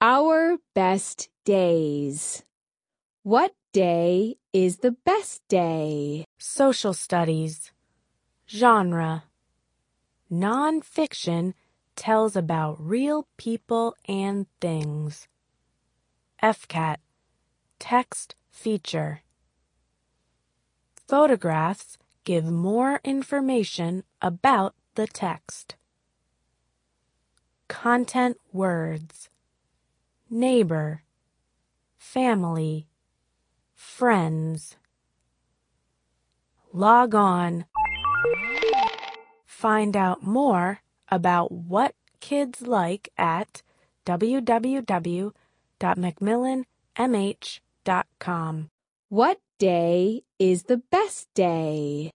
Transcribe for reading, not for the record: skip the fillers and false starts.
Our best days. What day is the best day? Social studies. Genre. Nonfiction tells about real people and things. FCAT. Text feature. Photographs give more information about the text. Content words. Neighbor, family, friends. Log on. Find out more about what kids like at www.macmillanmh.com. What day is the best day?